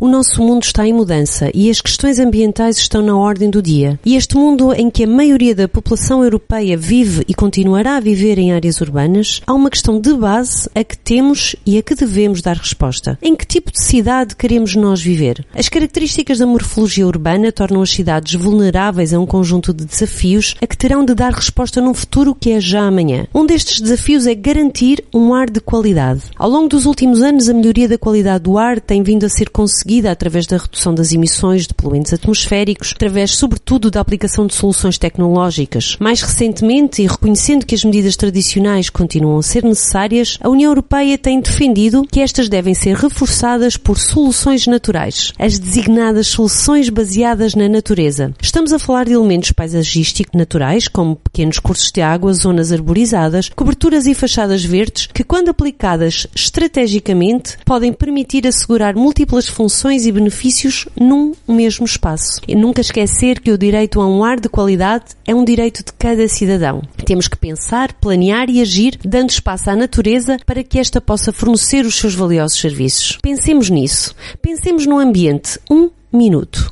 O nosso mundo está em mudança e as questões ambientais estão na ordem do dia. E este mundo em que a maioria da população europeia vive e continuará a viver em áreas urbanas, há uma questão de base a que temos e a que devemos dar resposta. Em que tipo de cidade queremos nós viver? As características da morfologia urbana tornam as cidades vulneráveis a um conjunto de desafios a que terão de dar resposta num futuro que é já amanhã. Um destes desafios é garantir um ar de qualidade. Ao longo dos últimos anos, a melhoria da qualidade do ar tem vindo a ser conseguida através da redução das emissões de poluentes atmosféricos, através, sobretudo, da aplicação de soluções tecnológicas. Mais recentemente, e reconhecendo que as medidas tradicionais continuam a ser necessárias, a União Europeia tem defendido que estas devem ser reforçadas por soluções naturais, as designadas soluções baseadas na natureza. Estamos a falar de elementos paisagísticos naturais, como pequenos cursos de água, zonas arborizadas, coberturas e fachadas verdes, que, quando aplicadas estrategicamente, podem permitir assegurar múltiplas funções e benefícios num mesmo espaço. E nunca esquecer que o direito a um ar de qualidade é um direito de cada cidadão. Temos que pensar, planear e agir, dando espaço à natureza para que esta possa fornecer os seus valiosos serviços. Pensemos nisso. Pensemos no ambiente. 1 minuto.